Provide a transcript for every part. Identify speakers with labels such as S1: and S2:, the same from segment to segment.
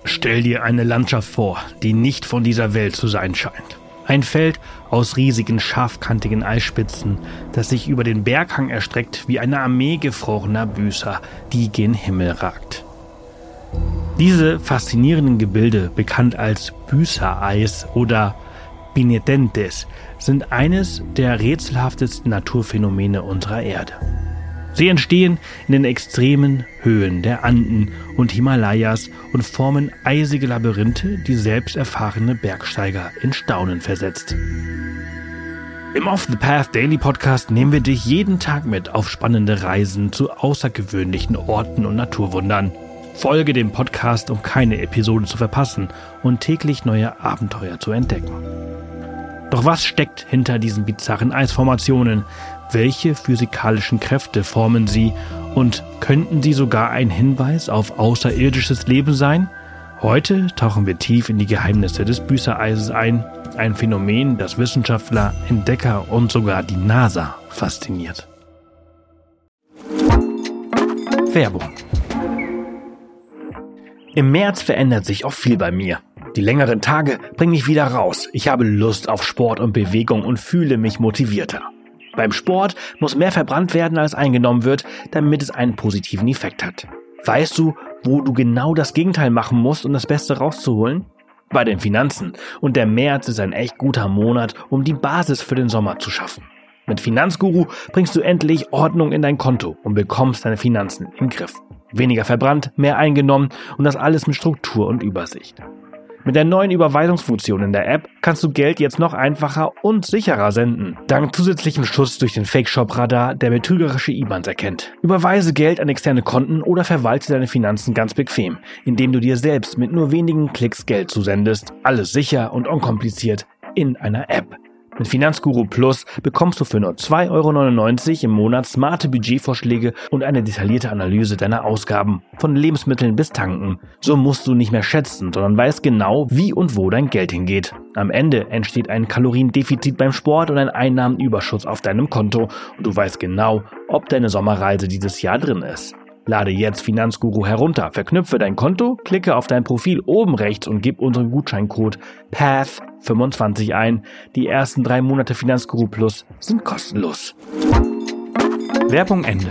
S1: Stell dir eine Landschaft vor, die nicht von dieser Welt zu sein scheint. Ein Feld aus riesigen, scharfkantigen Eisspitzen, das sich über den Berghang erstreckt wie eine Armee gefrorener Büßer, die gen Himmel ragt. Diese faszinierenden Gebilde, bekannt als Büßereis oder Binetentes, sind eines der rätselhaftesten Naturphänomene unserer Erde. Sie entstehen in den extremen Höhen der Anden und Himalayas und formen eisige Labyrinthe, die selbst erfahrene Bergsteiger in Staunen versetzt. Im Off the Path Daily Podcast nehmen wir dich jeden Tag mit auf spannende Reisen zu außergewöhnlichen Orten und Naturwundern. Folge dem Podcast, um keine Episode zu verpassen und täglich neue Abenteuer zu entdecken. Doch was steckt hinter diesen bizarren Eisformationen? Welche physikalischen Kräfte formen sie und könnten sie sogar ein Hinweis auf außerirdisches Leben sein? Heute tauchen wir tief in die Geheimnisse des Büßereises ein Phänomen, das Wissenschaftler, Entdecker und sogar die NASA fasziniert. Werbung. Im März verändert sich oft viel bei mir. Die längeren Tage bringen mich wieder raus. Ich habe Lust auf Sport und Bewegung und fühle mich motivierter. Beim Sport muss mehr verbrannt werden, als eingenommen wird, damit es einen positiven Effekt hat. Weißt du, wo du genau das Gegenteil machen musst, um das Beste rauszuholen? Bei den Finanzen. Und der März ist ein echt guter Monat, um die Basis für den Sommer zu schaffen. Mit Finanzguru bringst du endlich Ordnung in dein Konto und bekommst deine Finanzen im Griff. Weniger verbrannt, mehr eingenommen und das alles mit Struktur und Übersicht. Mit der neuen Überweisungsfunktion in der App kannst du Geld jetzt noch einfacher und sicherer senden. Dank zusätzlichem Schutz durch den Fake-Shop-Radar, der betrügerische IBANs erkennt. Überweise Geld an externe Konten oder verwalte deine Finanzen ganz bequem, indem du dir selbst mit nur wenigen Klicks Geld zusendest. Alles sicher und unkompliziert in einer App. Mit Finanzguru Plus bekommst du für nur 2,99 € im Monat smarte Budgetvorschläge und eine detaillierte Analyse deiner Ausgaben, von Lebensmitteln bis Tanken. So musst du nicht mehr schätzen, sondern weißt genau, wie und wo dein Geld hingeht. Am Ende entsteht ein Kaloriendefizit beim Sport und ein Einnahmenüberschuss auf deinem Konto und du weißt genau, ob deine Sommerreise dieses Jahr drin ist. Lade jetzt Finanzguru herunter, verknüpfe dein Konto, klicke auf dein Profil oben rechts und gib unseren Gutscheincode PATH25 ein. Die ersten 3 Monate Finanzguru Plus sind kostenlos. Werbung Ende.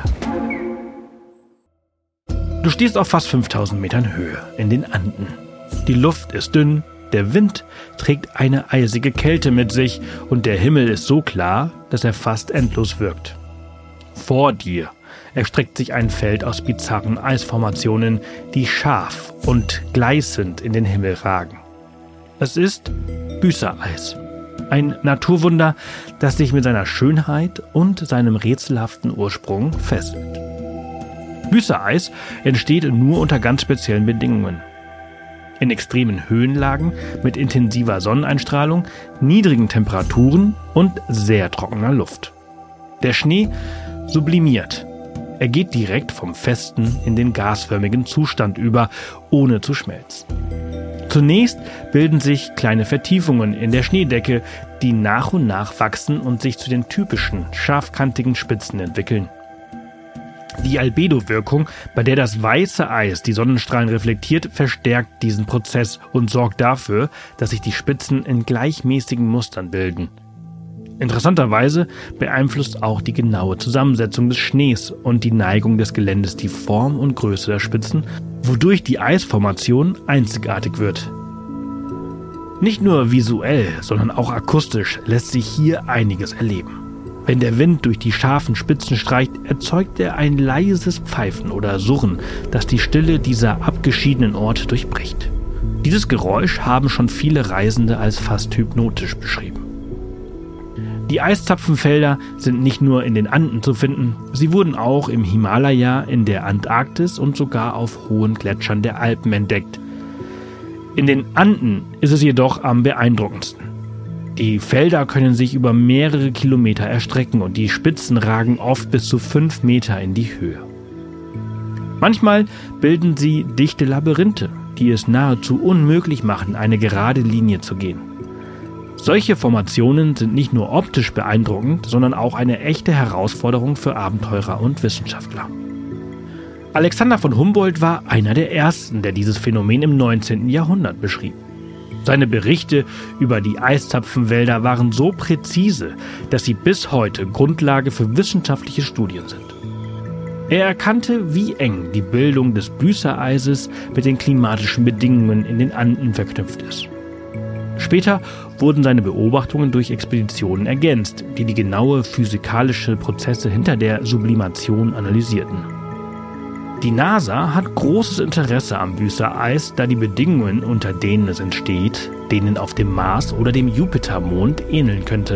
S1: Du stehst auf fast 5000 Metern Höhe in den Anden. Die Luft ist dünn, der Wind trägt eine eisige Kälte mit sich und der Himmel ist so klar, dass er fast endlos wirkt. Vor dir erstreckt sich ein Feld aus bizarren Eisformationen, die scharf und gleißend in den Himmel ragen. Es ist Büßereis, ein Naturwunder, das sich mit seiner Schönheit und seinem rätselhaften Ursprung fesselt. Büßereis entsteht nur unter ganz speziellen Bedingungen. In extremen Höhenlagen mit intensiver Sonneneinstrahlung, niedrigen Temperaturen und sehr trockener Luft. Der Schnee sublimiert. Er geht direkt vom festen in den gasförmigen Zustand über, ohne zu schmelzen. Zunächst bilden sich kleine Vertiefungen in der Schneedecke, die nach und nach wachsen und sich zu den typischen, scharfkantigen Spitzen entwickeln. Die Albedo-Wirkung, bei der das weiße Eis die Sonnenstrahlen reflektiert, verstärkt diesen Prozess und sorgt dafür, dass sich die Spitzen in gleichmäßigen Mustern bilden. Interessanterweise beeinflusst auch die genaue Zusammensetzung des Schnees und die Neigung des Geländes die Form und Größe der Spitzen, wodurch die Eisformation einzigartig wird. Nicht nur visuell, sondern auch akustisch lässt sich hier einiges erleben. Wenn der Wind durch die scharfen Spitzen streicht, erzeugt er ein leises Pfeifen oder Surren, das die Stille dieser abgeschiedenen Orte durchbricht. Dieses Geräusch haben schon viele Reisende als fast hypnotisch beschrieben. Die Eiszapfenfelder sind nicht nur in den Anden zu finden, sie wurden auch im Himalaya, in der Antarktis und sogar auf hohen Gletschern der Alpen entdeckt. In den Anden ist es jedoch am beeindruckendsten. Die Felder können sich über mehrere Kilometer erstrecken und die Spitzen ragen oft bis zu 5 Meter in die Höhe. Manchmal bilden sie dichte Labyrinthe, die es nahezu unmöglich machen, eine gerade Linie zu gehen. Solche Formationen sind nicht nur optisch beeindruckend, sondern auch eine echte Herausforderung für Abenteurer und Wissenschaftler. Alexander von Humboldt war einer der ersten, der dieses Phänomen im 19. Jahrhundert beschrieb. Seine Berichte über die Eiszapfenwälder waren so präzise, dass sie bis heute Grundlage für wissenschaftliche Studien sind. Er erkannte, wie eng die Bildung des Büßereises mit den klimatischen Bedingungen in den Anden verknüpft ist. Später wurden seine Beobachtungen durch Expeditionen ergänzt, die die genaue physikalische Prozesse hinter der Sublimation analysierten. Die NASA hat großes Interesse am Büßereis, da die Bedingungen, unter denen es entsteht, denen auf dem Mars oder dem Jupitermond ähneln könnte.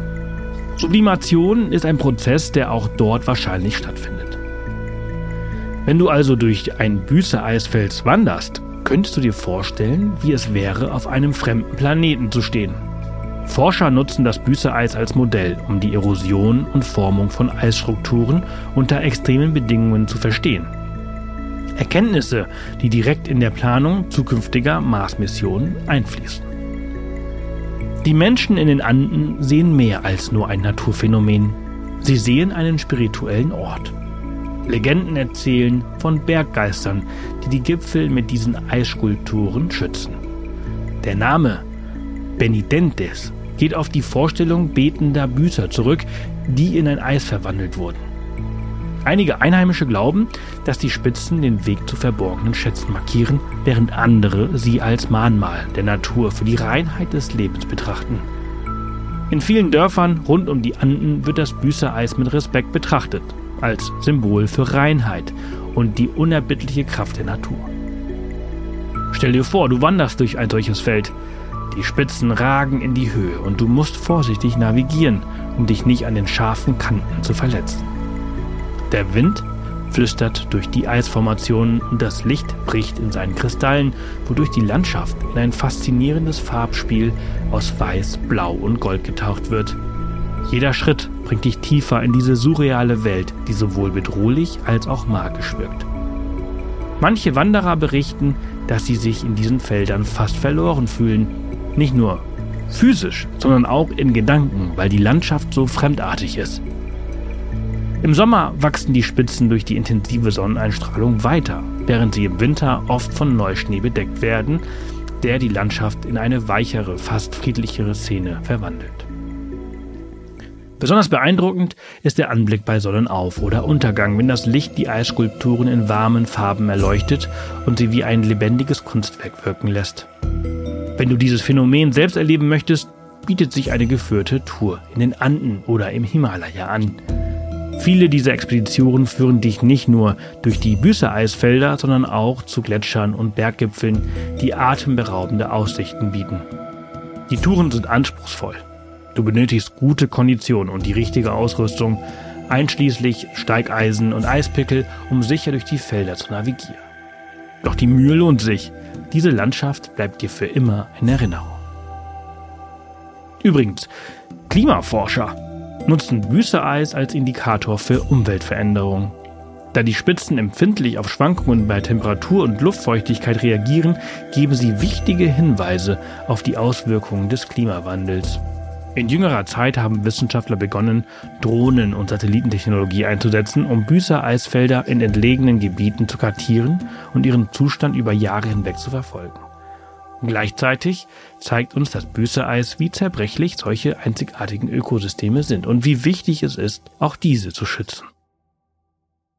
S1: Sublimation ist ein Prozess, der auch dort wahrscheinlich stattfindet. Wenn du also durch ein Büßeeisfels wanderst, könntest du dir vorstellen, wie es wäre, auf einem fremden Planeten zu stehen. Forscher nutzen das Büßereis als Modell, um die Erosion und Formung von Eisstrukturen unter extremen Bedingungen zu verstehen. Erkenntnisse, die direkt in der Planung zukünftiger Mars-Missionen einfließen. Die Menschen in den Anden sehen mehr als nur ein Naturphänomen. Sie sehen einen spirituellen Ort. Legenden erzählen von Berggeistern, die die Gipfel mit diesen Eisskulpturen schützen. Der Name Penitentes geht auf die Vorstellung betender Büßer zurück, die in ein Eis verwandelt wurden. Einige Einheimische glauben, dass die Spitzen den Weg zu verborgenen Schätzen markieren, während andere sie als Mahnmal der Natur für die Reinheit des Lebens betrachten. In vielen Dörfern rund um die Anden wird das Büßereis mit Respekt betrachtet, als Symbol für Reinheit und die unerbittliche Kraft der Natur. Stell dir vor, du wanderst durch ein solches Feld. Die Spitzen ragen in die Höhe und du musst vorsichtig navigieren, um dich nicht an den scharfen Kanten zu verletzen. Der Wind flüstert durch die Eisformationen und das Licht bricht in seinen Kristallen, wodurch die Landschaft in ein faszinierendes Farbspiel aus Weiß, Blau und Gold getaucht wird. Jeder Schritt bringt dich tiefer in diese surreale Welt, die sowohl bedrohlich als auch magisch wirkt. Manche Wanderer berichten, dass sie sich in diesen Feldern fast verloren fühlen. Nicht nur physisch, sondern auch in Gedanken, weil die Landschaft so fremdartig ist. Im Sommer wachsen die Spitzen durch die intensive Sonneneinstrahlung weiter, während sie im Winter oft von Neuschnee bedeckt werden, der die Landschaft in eine weichere, fast friedlichere Szene verwandelt. Besonders beeindruckend ist der Anblick bei Sonnenauf- oder Untergang, wenn das Licht die Eisskulpturen in warmen Farben erleuchtet und sie wie ein lebendiges Kunstwerk wirken lässt. Wenn du dieses Phänomen selbst erleben möchtest, bietet sich eine geführte Tour in den Anden oder im Himalaya an. Viele dieser Expeditionen führen dich nicht nur durch die Büßereisfelder, sondern auch zu Gletschern und Berggipfeln, die atemberaubende Aussichten bieten. Die Touren sind anspruchsvoll. Du benötigst gute Kondition und die richtige Ausrüstung, einschließlich Steigeisen und Eispickel, um sicher durch die Felder zu navigieren. Doch die Mühe lohnt sich. Diese Landschaft bleibt dir für immer in Erinnerung. Übrigens, Klimaforscher nutzen Büßereis als Indikator für Umweltveränderungen. Da die Spitzen empfindlich auf Schwankungen bei Temperatur und Luftfeuchtigkeit reagieren, geben sie wichtige Hinweise auf die Auswirkungen des Klimawandels. In jüngerer Zeit haben Wissenschaftler begonnen, Drohnen und Satellitentechnologie einzusetzen, um Büßereisfelder in entlegenen Gebieten zu kartieren und ihren Zustand über Jahre hinweg zu verfolgen. Gleichzeitig zeigt uns das Büßereis, wie zerbrechlich solche einzigartigen Ökosysteme sind und wie wichtig es ist, auch diese zu schützen.